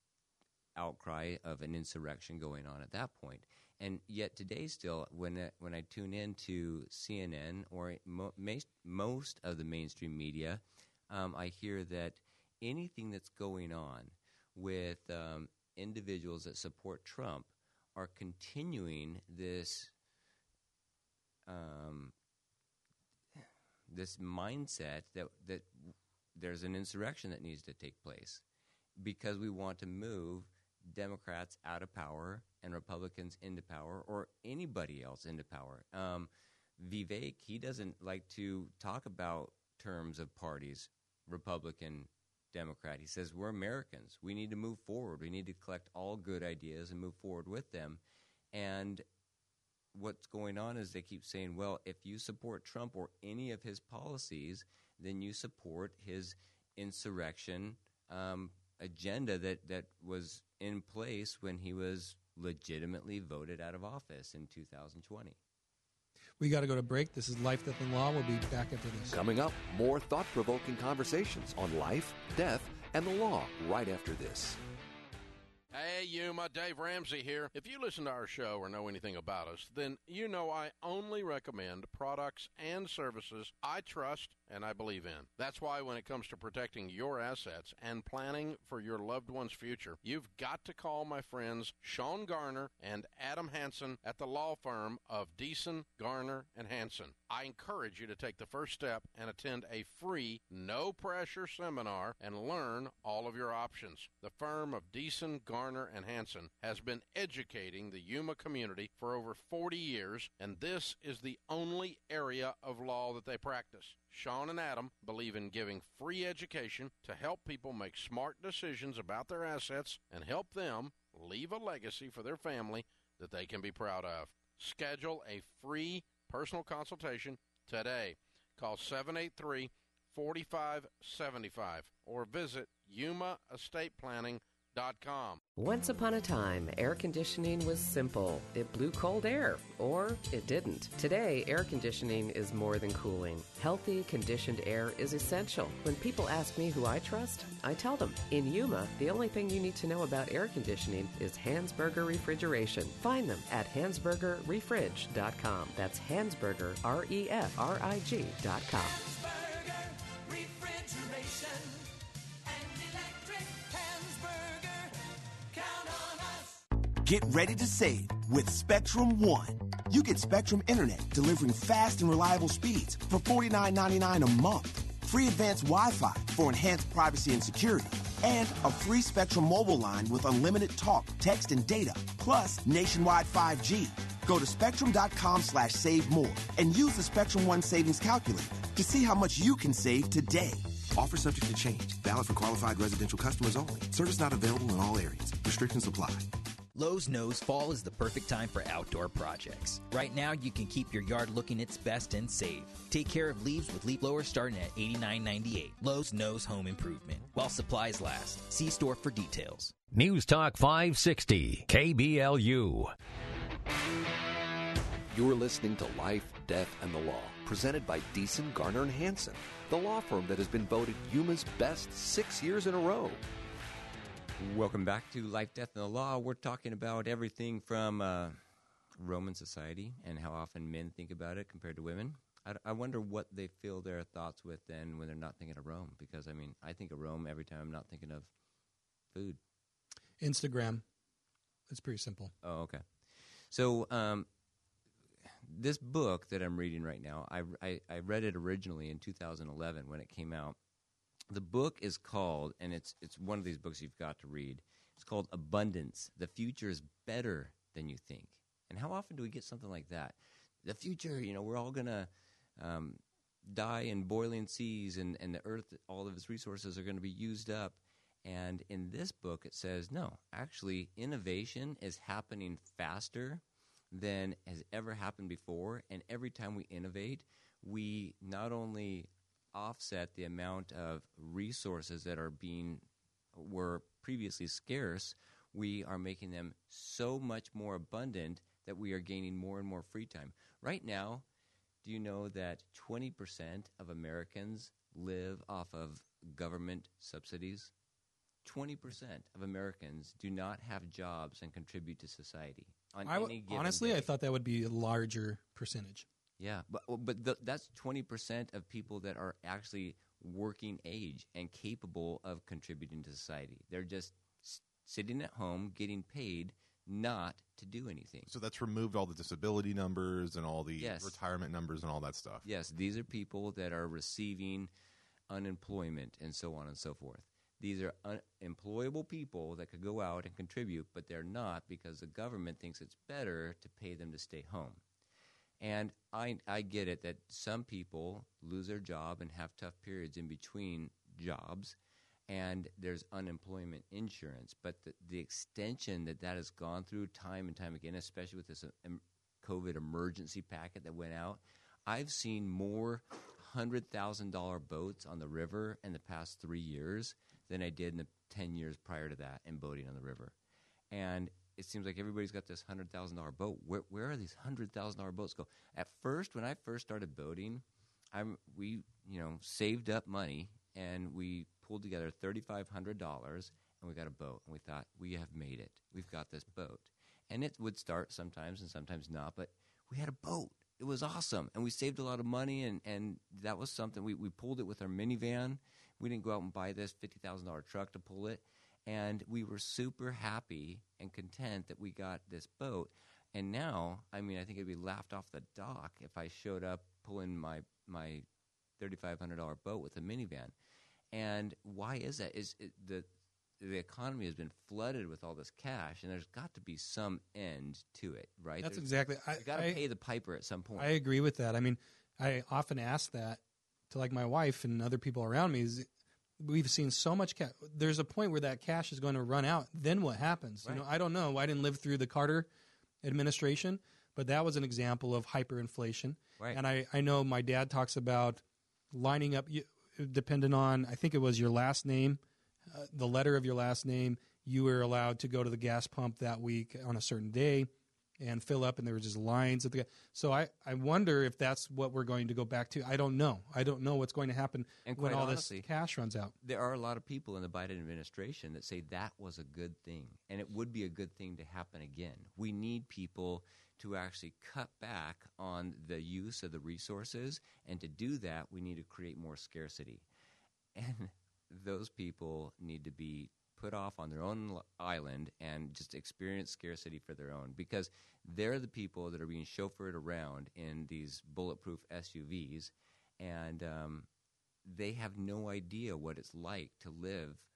outcry of an insurrection going on at that point. And yet today still, when I, when I tune in to C N N or mo- most, most of the mainstream media, um, I hear that anything that's going on with um, individuals that support Trump are continuing this um, this mindset that that there's an insurrection that needs to take place because we want to move Democrats out of power and Republicans into power, or anybody else into power. Um, Vivek, he doesn't like to talk about terms of parties, Republican, Democrat. He says we're Americans. We need to move forward. We need to collect all good ideas and move forward with them. And what's going on is they keep saying, well, if you support Trump or any of his policies, then you support his insurrection um, agenda that, that was in place when he was legitimately voted out of office in two thousand twenty. We got to go to break. This is Life, Death, and Law. We'll be back after this. Coming up, more thought-provoking conversations on life, death, and the law right after this. Hey, Yuma, Dave Ramsey here. If you listen to our show or know anything about us, then you know I only recommend products and services I trust and I believe in. That's why when it comes to protecting your assets and planning for your loved one's future, you've got to call my friends Sean Garner and Adam Hansen at the law firm of Deason, Garner, and Hansen. I encourage you to take the first step and attend a free, no-pressure seminar and learn all of your options. The firm of Deason, Garner, and Hansen has been educating the Yuma community for over forty years, and this is the only area of law that they practice. Sean and Adam believe in giving free education to help people make smart decisions about their assets and help them leave a legacy for their family that they can be proud of. Schedule a free personal consultation today. Call seven eight three, four five seven five or visit Yuma Estate Planning dot com. Once upon a time, air conditioning was simple. It blew cold air, or it didn't. Today, air conditioning is more than cooling. Healthy, conditioned air is essential. When people ask me who I trust, I tell them. In Yuma, the only thing you need to know about air conditioning is Hansberger Refrigeration. Find them at Hansberger Refrig dot com. That's Hansberger, R E F R I G dot com. Get ready to save with Spectrum One. You get Spectrum Internet delivering fast and reliable speeds for forty-nine ninety-nine a month, free advanced Wi-Fi for enhanced privacy and security, and a free Spectrum mobile line with unlimited talk, text, and data, plus nationwide five G. Go to spectrum.com slash save more and use the Spectrum One Savings Calculator to see how much you can save today. Offer subject to change. Valid for qualified residential customers only. Service not available in all areas. Restrictions apply. Lowe's knows fall is the perfect time for outdoor projects. Right now, you can keep your yard looking its best and save. Take care of leaves with leaf blowers starting at eighty-nine ninety-eight. Lowe's knows home improvement. While supplies last. See store for details. News Talk five sixty, K B L U. You're listening to Life, Death, and the Law, presented by Deason, Garner, and Hansen, the law firm that has been voted Yuma's best six years in a row. Welcome back to Life, Death, and the Law. We're talking about everything from uh, Roman society and how often men think about it compared to women. I, I wonder what they fill their thoughts with then when they're not thinking of Rome. Because, I mean, I think of Rome every time I'm not thinking of food. Instagram. It's pretty simple. Oh, okay. So um, this book that I'm reading right now, I, I, I read it originally in two thousand eleven when it came out. The book is called, and it's it's one of these books you've got to read. It's called Abundance. The Future is Better Than You Think. And how often do we get something like that? The future, you know, we're all going to um, die in boiling seas, and, and the earth, all of its resources are going to be used up. And in this book, it says, no, actually, innovation is happening faster than has ever happened before. And every time we innovate, we not only offset the amount of resources that are being were previously scarce, we are making them so much more abundant that we are gaining more and more free time. Right now, do you know that twenty percent of Americans live off of government subsidies? twenty percent of Americans do not have jobs and contribute to society. On I w- any given honestly, day. I thought that would be a larger percentage. Yeah, but but the, that's twenty percent of people that are actually working age and capable of contributing to society. They're just s- sitting at home getting paid not to do anything. So that's removed all the disability numbers and all the Yes. retirement numbers and all that stuff. Yes, these are people that are receiving unemployment and so on and so forth. These are unemployable people that could go out and contribute, but they're not because the government thinks it's better to pay them to stay home. And I I get it that some people lose their job and have tough periods in between jobs, and there's unemployment insurance. But the, the extension that that has gone through time and time again, especially with this um, COVID emergency packet that went out, I've seen more one hundred thousand dollars boats on the river in the past three years than I did in the ten years prior to that in boating on the river. And it seems like everybody's got this one hundred thousand dollars boat. Where where are these one hundred thousand dollars boats go? At first, when I first started boating, I'm we you know saved up money and we pulled together three thousand five hundred dollars and we got a boat. And we thought, we have made it. We've got this boat. And it would start sometimes and sometimes not, but we had a boat. It was awesome. And we saved a lot of money, and, and that was something. We, we pulled it with our minivan. We didn't go out and buy this fifty thousand dollars truck to pull it. And we were super happy and content that we got this boat. And now, I mean, I think it'd be laughed off the dock if I showed up pulling my my three thousand five hundred dollars boat with a minivan. And why is that? Is it, the the economy has been flooded with all this cash, and there's got to be some end to it, right? That's there's, exactly. I, you got to I- pay the piper at some point. I agree with that. I mean, I often ask that to like my wife and other people around me. Is we've seen so much cash. There's a point where that cash is going to run out. Then what happens? Right. You know, I don't know. I didn't live through the Carter administration, but that was an example of hyperinflation. Right. And I, I know my dad talks about lining up, you- depending on, I think it was your last name, uh, the letter of your last name, you were allowed to go to the gas pump that week on a certain day and fill up, and there were just lines at the. So I, I wonder if that's what we're going to go back to. I don't know. I don't know what's going to happen And when quite all honestly, this cash runs out. There are a lot of people in the Biden administration that say that was a good thing, and it would be a good thing to happen again. We need people to actually cut back on the use of the resources, and to do that, we need to create more scarcity. And those people need to be put off on their own l- island and just experience scarcity for their own, because they're the people that are being chauffeured around in these bulletproof S U Vs, and um, they have no idea what it's like to live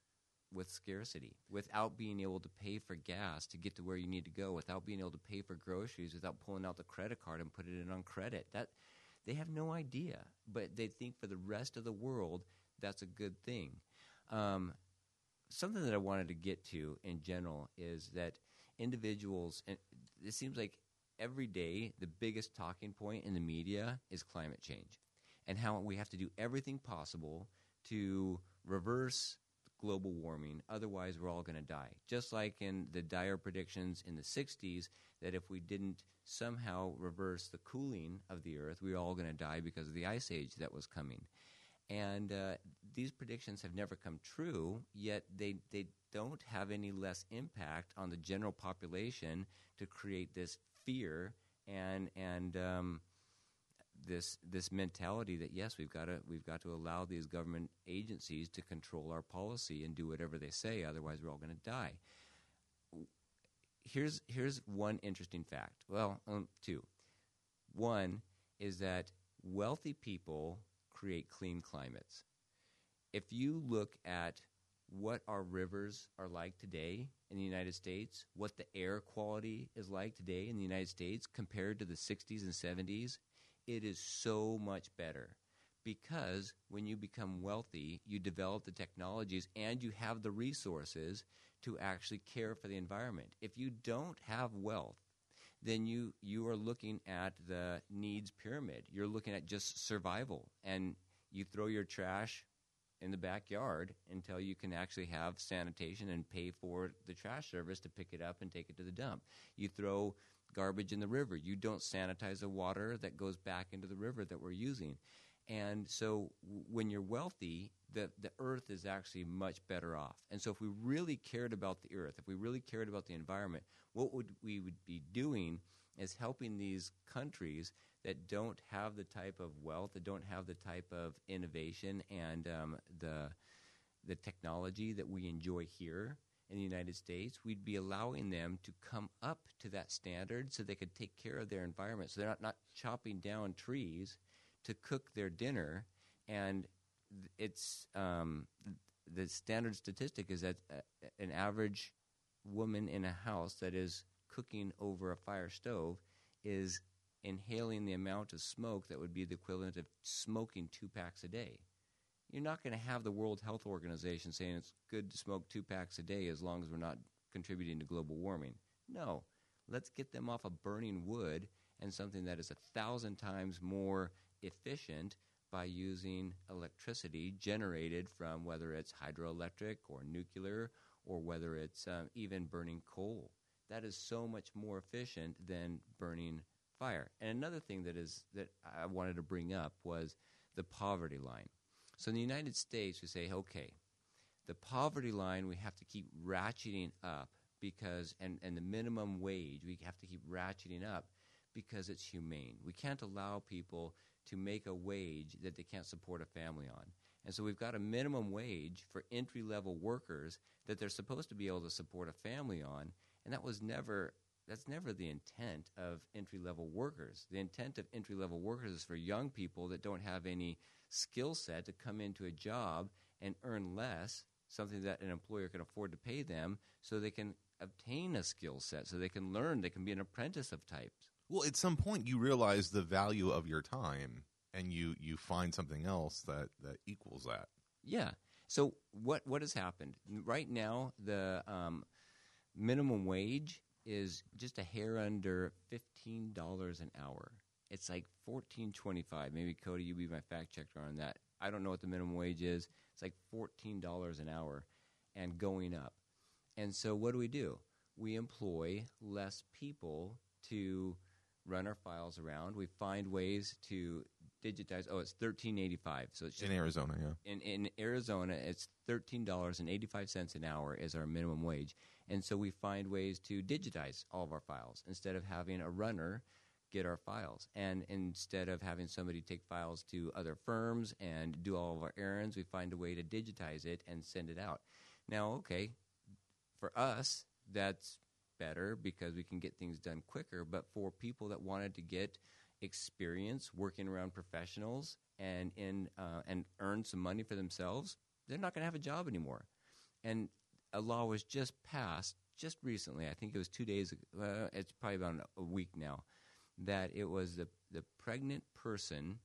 with scarcity, without being able to pay for gas to get to where you need to go, without being able to pay for groceries, without pulling out the credit card and put it in on credit. That they have no idea, but they think for the rest of the world that's a good thing. Um, something that I wanted to get to in general is that individuals, and it seems like every day the biggest talking point in the media is climate change and how we have to do everything possible to reverse global warming, otherwise we're all going to die. Just like in the dire predictions in the sixties that if we didn't somehow reverse the cooling of the earth, we were all going to die because of the ice age that was coming. And uh, these predictions have never come true, yet they, they don't have any less impact on the general population to create this fear and and um, this this mentality that yes, we've got to we've got to allow these government agencies to control our policy and do whatever they say, otherwise we're all going to die. Here's here's one interesting fact. Well, um, two. One is that wealthy people create clean climates. If you look at what our rivers are like today in the United States, what the air quality is like today in the United States compared to the sixties and seventies, it is so much better. Because when you become wealthy, you develop the technologies and you have the resources to actually care for the environment. If you don't have wealth, then you, you are looking at the needs pyramid. You're looking at just survival, and you throw your trash in the backyard until you can actually have sanitation and pay for the trash service to pick it up and take it to the dump. You throw garbage in the river. You don't sanitize the water that goes back into the river that we're using. And so w- when you're wealthy, the, the earth is actually much better off. And so if we really cared about the earth, if we really cared about the environment, what would we would be doing is helping these countries that don't have the type of wealth, that don't have the type of innovation and um, the the technology that we enjoy here in the United States. We'd be allowing them to come up to that standard so they could take care of their environment, so they're not, not chopping down trees to cook their dinner. And it's um, the standard statistic is that uh, an average woman in a house that is cooking over a fire stove is inhaling the amount of smoke that would be the equivalent of smoking two packs a day. You're not going to have the World Health Organization saying it's good to smoke two packs a day as long as we're not contributing to global warming. No. Let's get them off of burning wood and something that is a thousand times more efficient by using electricity generated from whether it's hydroelectric or nuclear or whether it's um, even burning coal. That is so much more efficient than burning fire. And another thing that is that I wanted to bring up was the poverty line. So in the United States, we say, okay, the poverty line we have to keep ratcheting up because, and, and the minimum wage we have to keep ratcheting up because it's humane. We can't allow people to make a wage that they can't support a family on. And so we've got a minimum wage for entry-level workers that they're supposed to be able to support a family on, and that was never That's never the intent of entry-level workers. The intent of entry-level workers is for young people that don't have any skill set to come into a job and earn less, something that an employer can afford to pay them, so they can obtain a skill set, so they can learn, they can be an apprentice of types. Well, at some point you realize the value of your time, and you, you find something else that, that equals that. Yeah. So what what has happened? Right now, the um, minimum wage is just a hair under fifteen dollars an hour. It's like fourteen twenty-five. Maybe, Cody, you be my fact checker on that. I don't know what the minimum wage is. It's like fourteen dollars an hour and going up. And so what do we do? We employ less people to run our files around. We find ways to digitize. Oh, it's thirteen eighty-five. So it's just, in Arizona, yeah. In, in Arizona, it's thirteen dollars and eighty-five cents an hour is our minimum wage. And so we find ways to digitize all of our files instead of having a runner get our files. And instead of having somebody take files to other firms and do all of our errands, we find a way to digitize it and send it out. Now, okay, for us, that's better because we can get things done quicker. But for people that wanted to get experience working around professionals and in uh, and earn some money for themselves, they're not going to have a job anymore. And a law was just passed just recently. I think it was two days ago. Uh, it's probably about a week now. That it was the, the Pregnant Person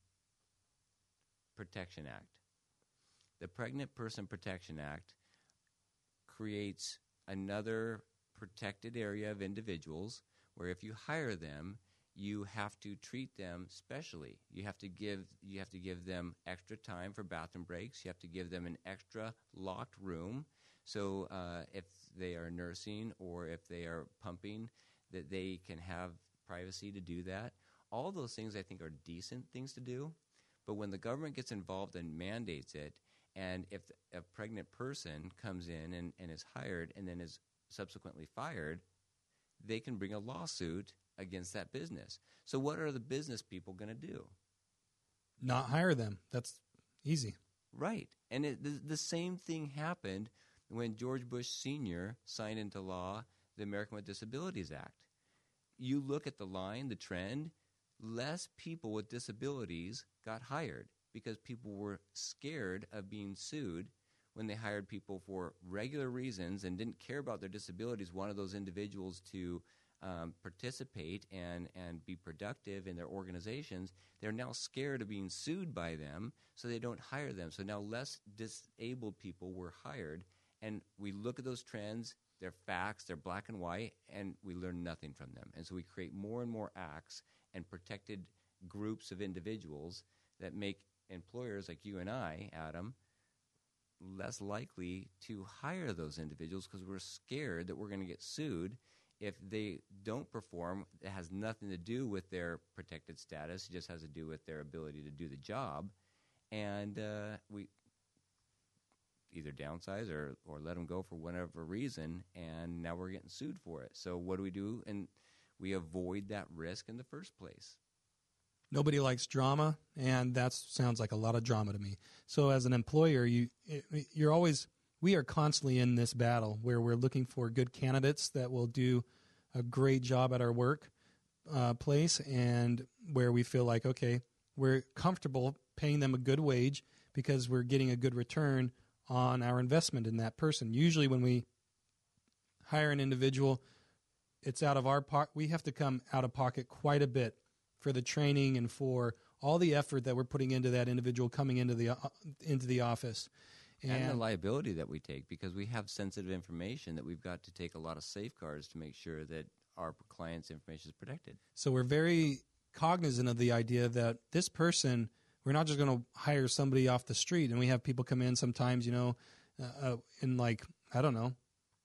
Protection Act. The Pregnant Person Protection Act creates another protected area of individuals where if you hire them, you have to treat them specially. You have to give you have to give them extra time for bathroom breaks. You have to give them an extra locked room. So uh, if they are nursing or if they are pumping, that they can have privacy to do that. All those things I think are decent things to do. But when the government gets involved and mandates it, and if a pregnant person comes in and, and is hired and then is subsequently fired, they can bring a lawsuit against that business. So what are the business people going to do? Not hire them. That's easy. Right. And it, the, the same thing happened when George Bush Senior signed into law the American with Disabilities Act. You look at the line, the trend, less people with disabilities got hired because people were scared of being sued when they hired people for regular reasons and didn't care about their disabilities, wanted those individuals to um, participate and, and be productive in their organizations. They're now scared of being sued by them, so they don't hire them. So now less disabled people were hired, and we look at those trends. They're facts, they're black and white, and we learn nothing from them. And so we create more and more acts and protected groups of individuals that make employers like you and I, Adam, less likely to hire those individuals because we're scared that we're going to get sued if they don't perform. It has nothing to do with their protected status. It just has to do with their ability to do the job. And uh, we either downsize or, or let them go for whatever reason, and now we're getting sued for it. So what do we do? And we avoid that risk in the first place. Nobody likes drama, and that sounds like a lot of drama to me. So as an employer, you, you're always, we are constantly in this battle where we're looking for good candidates that will do a great job at our work uh, place, and where we feel like, okay, we're comfortable paying them a good wage because we're getting a good return on our investment in that person. Usually when we hire an individual, it's out of our pocket. We have to come out of pocket quite a bit for the training and for all the effort that we're putting into that individual coming into the uh, into the office. And, and the liability that we take, because we have sensitive information that we've got to take a lot of safeguards to make sure that our client's information is protected. So we're very cognizant of the idea that this person, we're not just going to hire somebody off the street. And we have people come in sometimes, you know, uh, in like, I don't know,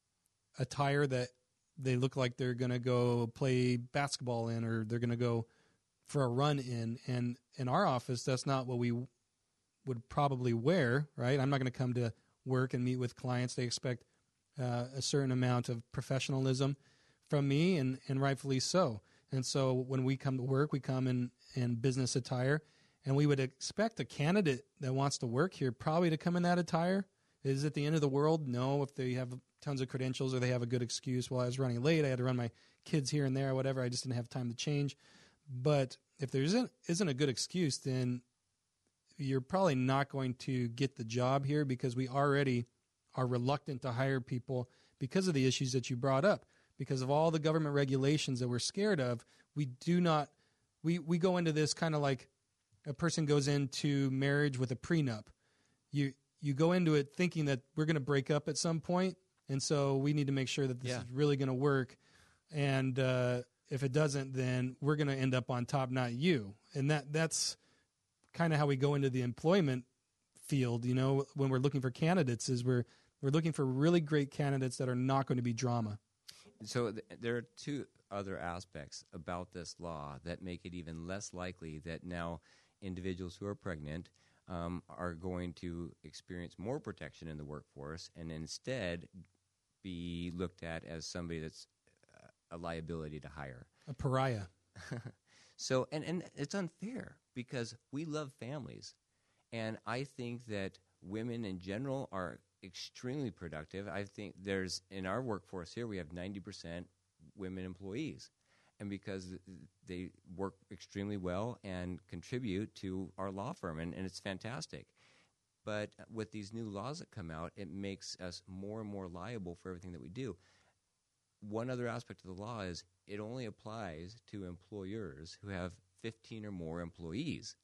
attire that they look like they're going to go play basketball in, or they're going to go for a run in. And in our office, that's not what we would probably wear, right? I'm not going to come to work and meet with clients. They expect uh, a certain amount of professionalism from me, and, and rightfully so. And so when we come to work, we come in, in business attire, and we would expect a candidate that wants to work here probably to come in that attire. Is it the end of the world? No, if they have tons of credentials or they have a good excuse. Well, I was running late, I had to run my kids here and there or whatever, I just didn't have time to change. But if there isn't, isn't a good excuse, then you're probably not going to get the job here, because we already are reluctant to hire people because of the issues that you brought up. Because of all the government regulations that we're scared of, we do not, we, we go into this kind of like a person goes into marriage with a prenup. You you go into it thinking that we're going to break up at some point, and so we need to make sure that this Yeah. is really going to work. And uh, if it doesn't, then we're going to end up on top, not you. And that that's kind of how we go into the employment field, you know, when we're looking for candidates, is we're we're looking for really great candidates that are not going to be drama. So th- there are two other aspects about this law that make it even less likely that now individuals who are pregnant um, are going to experience more protection in the workforce and instead be looked at as somebody that's uh, a liability to hire. A pariah. So, and, and it's unfair because we love families. And I think that women in general are extremely productive. I think there's, in our workforce here, we have ninety percent women employees. And because they work extremely well and contribute to our law firm, and, and it's fantastic. But with these new laws that come out, it makes us more and more liable for everything that we do. One other aspect of the law is it only applies to employers who have fifteen or more employees.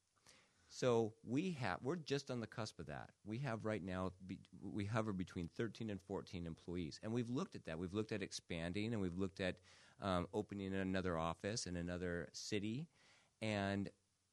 So we have, we're just on the cusp of that. We have right now, be, we hover between thirteen and fourteen employees. And we've looked at that. We've looked at expanding, and we've looked at um, opening another office in another city. And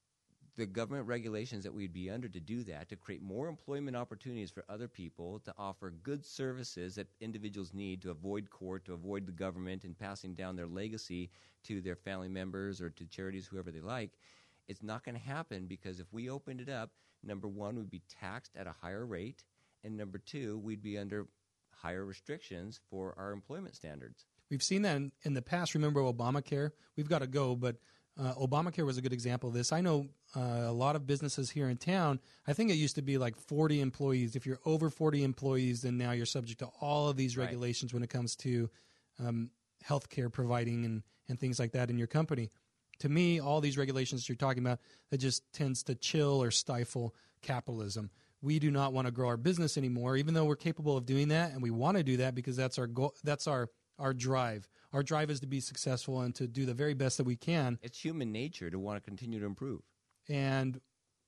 the government regulations that we'd be under to do that, to create more employment opportunities for other people, to offer good services that individuals need to avoid court, to avoid the government, and passing down their legacy to their family members or to charities, whoever they like. It's not going to happen because if we opened it up, number one, we'd be taxed at a higher rate, and number two, we'd be under higher restrictions for our employment standards. We've seen that in, in the past. Remember Obamacare? We've got to go, but uh, Obamacare was a good example of this. I know uh, a lot of businesses here in town. I think it used to be like forty employees. If you're over forty employees, then now you're subject to all of these Right. regulations when it comes to um, health care providing and, and things like that in your company. To me, all these regulations you're talking about, that just tends to chill or stifle capitalism. We do not want to grow our business anymore, even though we're capable of doing that, and we want to do that because that's our goal. That's our our drive. Our drive is to be successful and to do the very best that we can. It's human nature to want to continue to improve. And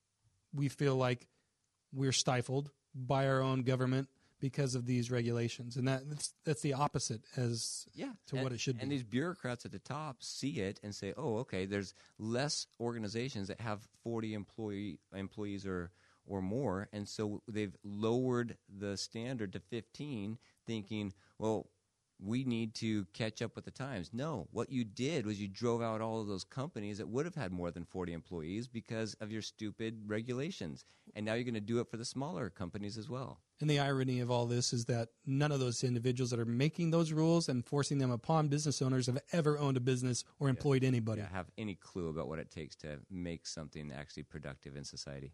we feel like we're stifled by our own government because of these regulations, and that that's, that's the opposite as Yeah, to and, what it should be. And these bureaucrats at the top see it and say, "Oh, okay, there's less organizations that have forty employee employees or or more," and so they've lowered the standard to fifteen, thinking, "Well, we need to catch up with the times." No, what you did was you drove out all of those companies that would have had more than forty employees because of your stupid regulations, and now you're going to do it for the smaller companies as well. And the irony of all this is that none of those individuals that are making those rules and forcing them upon business owners have ever owned a business or employed anybody. Yeah, have any clue about what it takes to make something actually productive in society.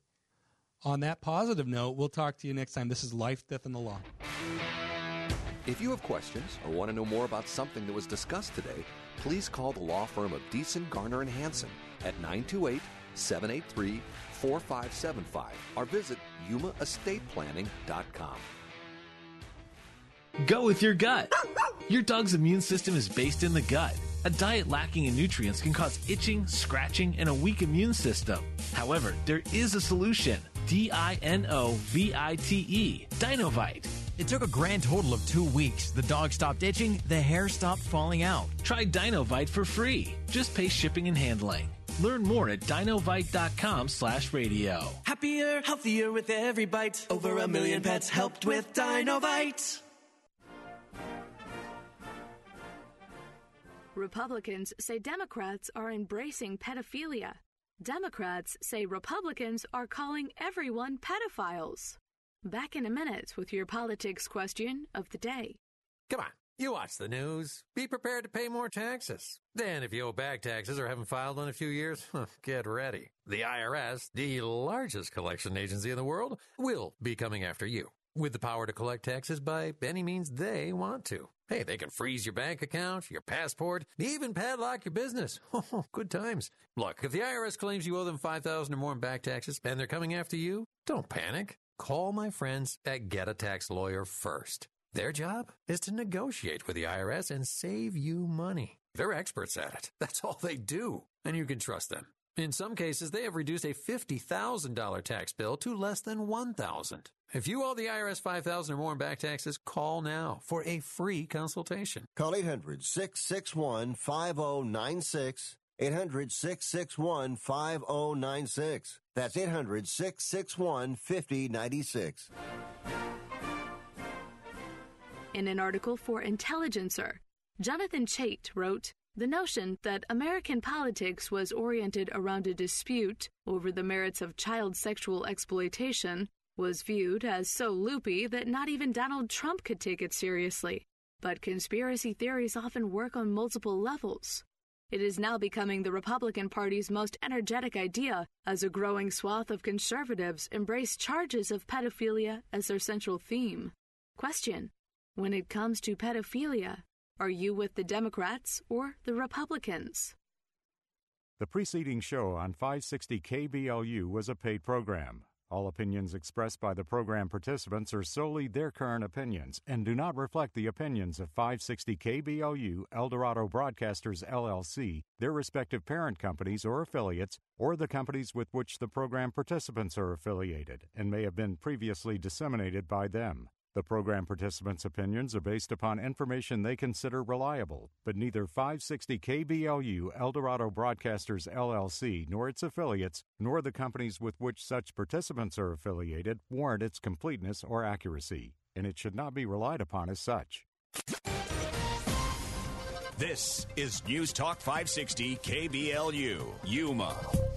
On that positive note, we'll talk to you next time. This is Life, Death, and the Law. If you have questions or want to know more about something that was discussed today, please call the law firm of Deason, Garner, and Hansen at nine two eight, seven eight three, four five seven five or visit yuma estate planning dot com. Go with your gut. Your dog's immune system is based in the gut. A diet lacking in nutrients can cause itching, scratching, and a weak immune system. However, there is a solution. D I N O V I T E, Dinovite. It took a grand total of two weeks. The dog stopped itching, the hair stopped falling out. Try Dinovite for free. Just pay shipping and handling. Learn more at dinovite.com slash radio. Happier, healthier with every bite. Over a million pets helped with Dinovite. Republicans say Democrats are embracing pedophilia. Democrats say Republicans are calling everyone pedophiles. Back in a minute with your politics question of the day. Come on, you watch the news. Be prepared to pay more taxes. Then if you owe back taxes or haven't filed in a few years, get ready. The I R S, the largest collection agency in the world, will be coming after you with the power to collect taxes by any means they want to. Hey, they can freeze your bank account, your passport, even padlock your business. Oh, good times. Look, if the I R S claims you owe them five thousand dollars or more in back taxes and they're coming after you, don't panic. Call my friends at Get a Tax Lawyer first. Their job is to negotiate with the I R S and save you money. They're experts at it. That's all they do, and you can trust them. In some cases, they have reduced a fifty thousand dollars tax bill to less than one thousand dollars. If you owe the I R S five thousand dollars or more in back taxes, call now for a free consultation. Call eight hundred, six six one, five oh nine six. eight hundred, six six one, five oh nine six. That's eight hundred, six six one, five oh nine six. In an article for Intelligencer, Jonathan Chait wrote, "The notion that American politics was oriented around a dispute over the merits of child sexual exploitation was viewed as so loopy that not even Donald Trump could take it seriously. But conspiracy theories often work on multiple levels. It is now becoming the Republican Party's most energetic idea as a growing swath of conservatives embrace charges of pedophilia as their central theme. Question: when it comes to pedophilia, are you with the Democrats or the Republicans?" The preceding show on five sixty K B L U was a paid program. All opinions expressed by the program participants are solely their current opinions and do not reflect the opinions of five sixty K B L U, Eldorado Broadcasters, L L C, their respective parent companies or affiliates, or the companies with which the program participants are affiliated, and may have been previously disseminated by them. The program participants' opinions are based upon information they consider reliable, but neither five sixty K B L U, Eldorado Broadcasters, L L C, nor its affiliates, nor the companies with which such participants are affiliated warrant its completeness or accuracy, and it should not be relied upon as such. This is News Talk five sixty K B L U, Yuma.